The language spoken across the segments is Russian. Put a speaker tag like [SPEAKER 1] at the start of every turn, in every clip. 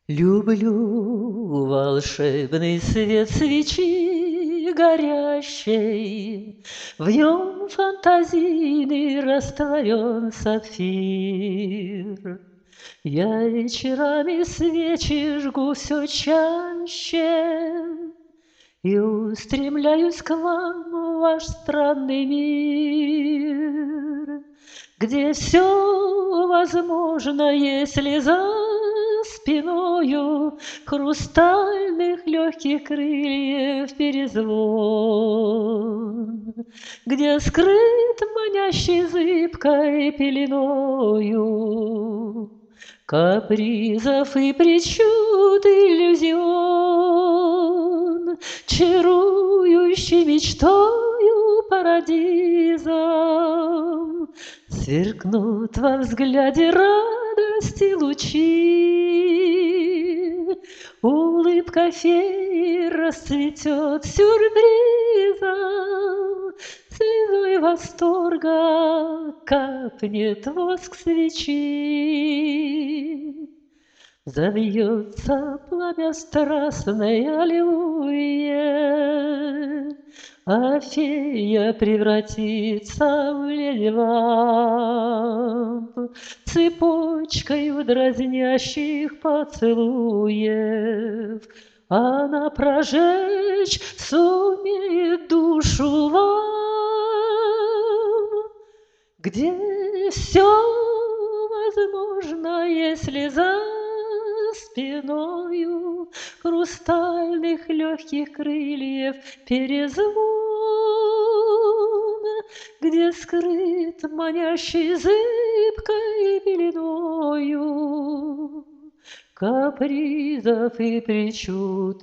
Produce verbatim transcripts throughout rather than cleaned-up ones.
[SPEAKER 1] Люблю волшебный свет свечи горящей, В нем фантазийный растворен сапфир. Я вечерами свечи жгу все чаще И устремляюсь к вам в ваш странный мир, Где все возможно, если за спиною Хрустальных легких крыльев перезвон, Где скрыт манящий зыбкой пеленою Капризов и причуд иллюзион, Чарующий мечтою парадизом. Сверкнут во взгляде радости лучи, Улыбка феи расцветет сюрпризом, Слезой восторга капнет воск свечи. Зальется пламя страстное аллилуйя, А фея превратится в леди ламп Цепочкой дразнящих поцелуев. Она прожечь сумеет душу вам, Где все возможно, если за спиною Хрустальных легких крыльев перезвон, Где скрыт манящий зыбкой пеленою Капризов и причуд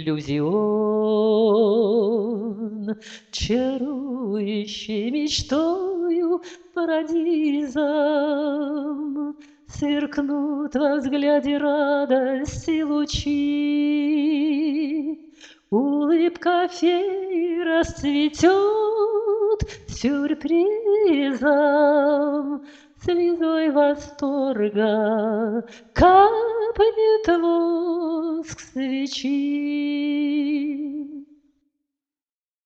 [SPEAKER 1] иллюзион, Чарующий мечтою парадизом. Сверкнут во взгляде радости лучи, Улыбка феи расцветет сюрпризом, Слезой восторга капнет воск свечи.